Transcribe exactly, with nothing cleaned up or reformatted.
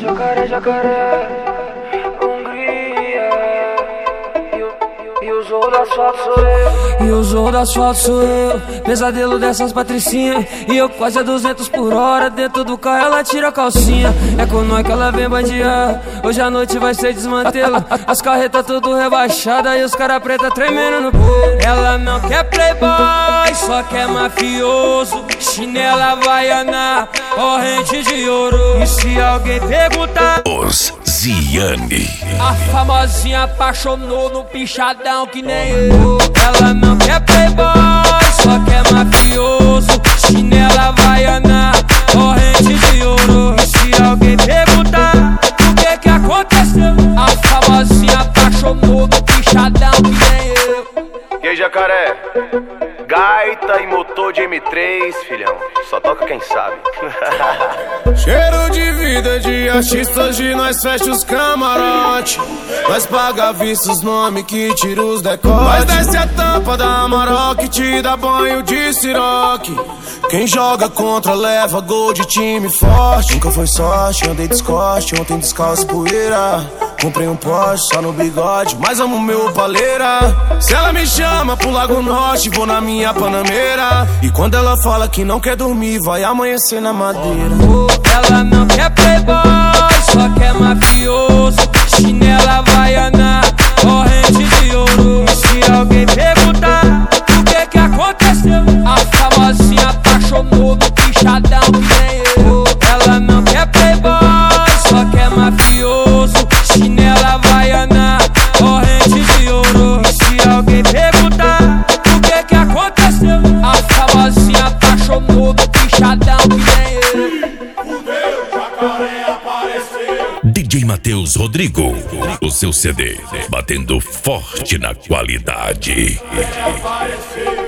Jacaré, jacaré, Hungria. E o zorro do asfalto sou eu. E o zorro do asfalto sou eu. Pesadelo dessas patricinhas. E eu quase a duzentos por hora. Dentro do carro ela tira a calcinha. É com nós que ela vem bandear. Hoje a noite vai ser desmantelo. As carretas tudo rebaixadas e os cara preta tremendo no povo. Ela não quer playboy, só quer mafioso. Chinela havaiana, corrente de ouro. E se alguém perguntar, Os Ziane. a famosinha apaixonou no pichadão que nem eu. Ela não quer playboy, só quer mafioso. Chinela havaiana, corrente de ouro. E se alguém perguntar o que que aconteceu, a famosinha apaixonou no pichadão que nem eu. E aí, jacaré? Gaita e motor de M três, filhão. Só toca quem sabe. Cheiro de vida de artista, hoje nós fecha os camarote. Nós paga vista os nomes que tira os decotes. Nós desce a tampa da Amarok, te dá banho de siroque. Quem joga contra leva gol de time forte. Nunca foi sorte, andei descoste, ontem descalço poeira. Comprei um Porsche só no bigode, mas amo meu paleira. Se ela me chama pro Lago Norte, vou na minha Panameira. E quando ela fala que não quer dormir, vai amanhecer na madeira. Ela não quer playboy, só quer mafioso. Chinela havaiana, corrente de ouro. E se alguém perguntar o que que aconteceu, a famosinha apaixonou no pichadão que nem eu. Ela não quer playboy, só quer mafioso. Chinela havaiana, corrente de ouro. E se alguém perguntar o que que aconteceu, a famosinha apaixonou no pichadão que nem eu. D J Matheus Rodrigo. O seu C D batendo forte na qualidade. Apareceu.